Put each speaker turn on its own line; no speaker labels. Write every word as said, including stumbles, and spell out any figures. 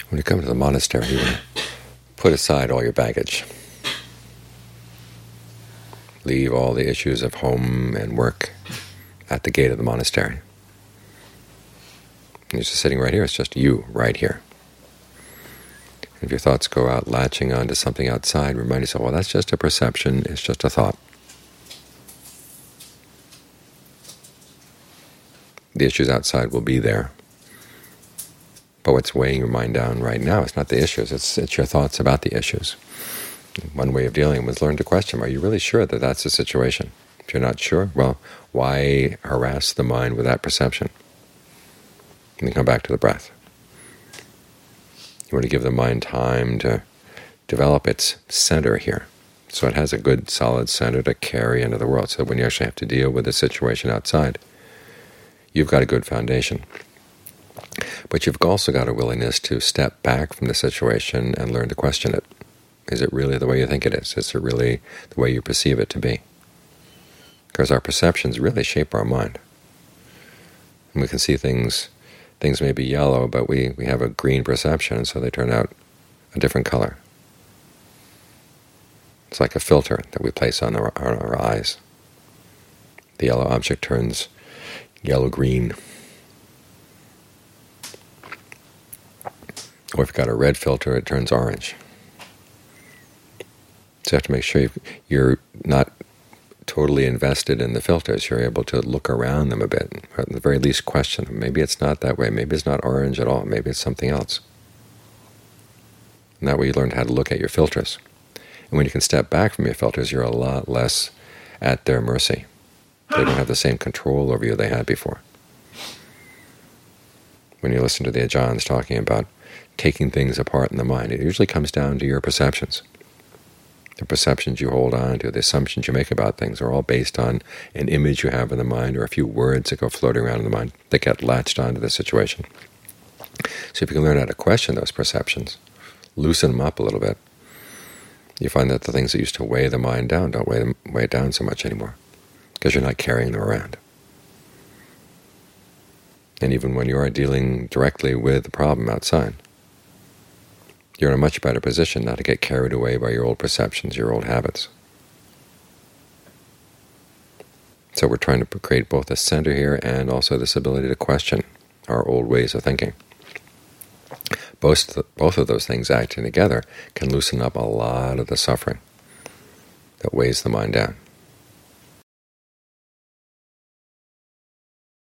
When you come to the monastery, you want to put aside all your baggage. Leave all the issues of home and work at the gate of the monastery. You're just sitting right here. It's just you right here. If your thoughts go out latching onto something outside, remind yourself, well, that's just a perception. It's just a thought. The issues outside will be there. But what's weighing your mind down right now is not the issues. It's, it's your thoughts about the issues. One way of dealing with is learn to question, are you really sure that that's the situation? If you're not sure, well, why harass the mind with that perception? And then come back to the breath. You want to give the mind time to develop its center here, so it has a good, solid center to carry into the world, so that when you actually have to deal with the situation outside, you've got a good foundation. But you've also got a willingness to step back from the situation and learn to question it. Is it really the way you think it is? Is it really the way you perceive it to be? Because our perceptions really shape our mind. And we can see things, things may be yellow, but we, we have a green perception, so they turn out a different color. It's like a filter that we place on our, on our eyes. The yellow object turns yellow-green. Or if you've got a red filter, it turns orange. So you have to make sure you're not totally invested in the filters. You're able to look around them a bit, or at the very least question them. Maybe it's not that way. Maybe it's not orange at all. Maybe it's something else. And that way you learn how to look at your filters. And when you can step back from your filters, you're a lot less at their mercy. They don't have the same control over you they had before. When you listen to the Ajahns talking about taking things apart in the mind, it usually comes down to your perceptions. The perceptions you hold on to, the assumptions you make about things are all based on an image you have in the mind or a few words that go floating around in the mind that get latched onto the situation. So if you can learn how to question those perceptions, loosen them up a little bit, you find that the things that used to weigh the mind down don't weigh, them, weigh it down so much anymore, because you're not carrying them around. And even when you are dealing directly with the problem outside, you're in a much better position not to get carried away by your old perceptions, your old habits. So we're trying to create both a center here and also this ability to question our old ways of thinking. Both, both of those things acting together can loosen up a lot of the suffering that weighs the mind down.